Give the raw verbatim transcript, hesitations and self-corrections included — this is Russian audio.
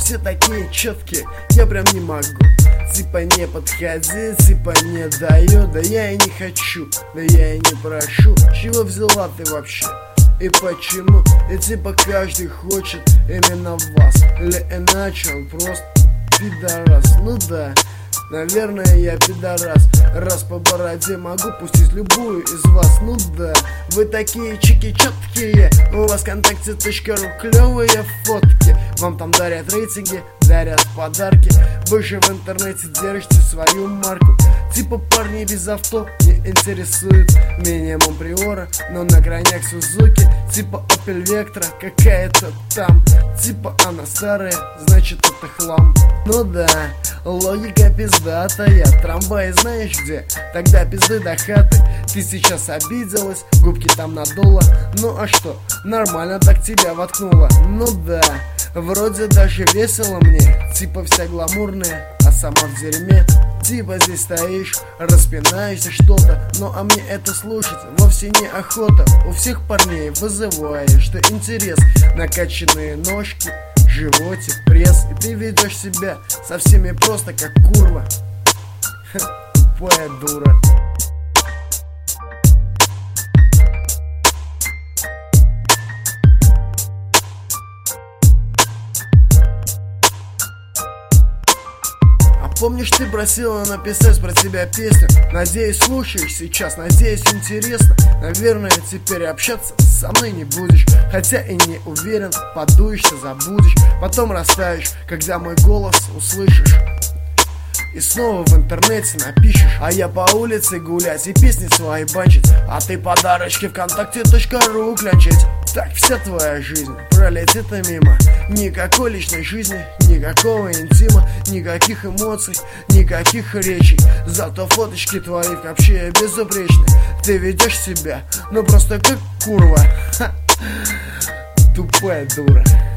все такие четкие, я прям не могу. Типа не подходи, типа не даю, да я и не хочу, да я и не прошу. Чего взяла ты вообще? И почему? И типа каждый хочет именно вас, или иначе он просто пидорас. Ну да, наверное, я пидорас, раз по бороде могу пустить любую из вас. Ну да, вы такие чики четкие, у вас ВКонтакте точка ру клевые фотки, вам там дарят рейтинги, дарят подарки. Вы же в интернете держите свою марку. Типа парни без авто не интересует, минимум Приора, но на крайняк Сузуки. Типа Opel Vectra какая-то там, типа она старая, значит это хлам. Ну да, логика пиздатая, трамвай знаешь где? Тогда пизды до хаты. Ты сейчас обиделась, губки там надула. Ну а что, нормально так тебя воткнула. Ну да, вроде даже весело мне, типа вся гламурная, а сама в дерьме. Типа здесь стоишь, распинаешься что-то, ну а мне это слушать вовсе не охота. У всех парней вызываешь, что интерес, накачанные ножки, животик, пресс. И ты ведешь себя со всеми просто как курва. Тупая дура. Помнишь, ты просила написать про тебя песню? Надеюсь, слушаешь сейчас, надеюсь, интересно. Наверное, теперь общаться со мной не будешь, хотя и не уверен, подуешься, забудешь. Потом растаешь, когда мой голос услышишь, и снова в интернете напишешь. А я по улице гулять и песни свои банчить, а ты подарочки ВКонтакте точка ру клянчить. Так вся твоя жизнь пролетит мимо. Никакой личной жизни, никакого интима, никаких эмоций, никаких речей. Зато фоточки твои вообще безупречны. Ты ведешь себя, ну просто как курва. Ха. Тупая дура.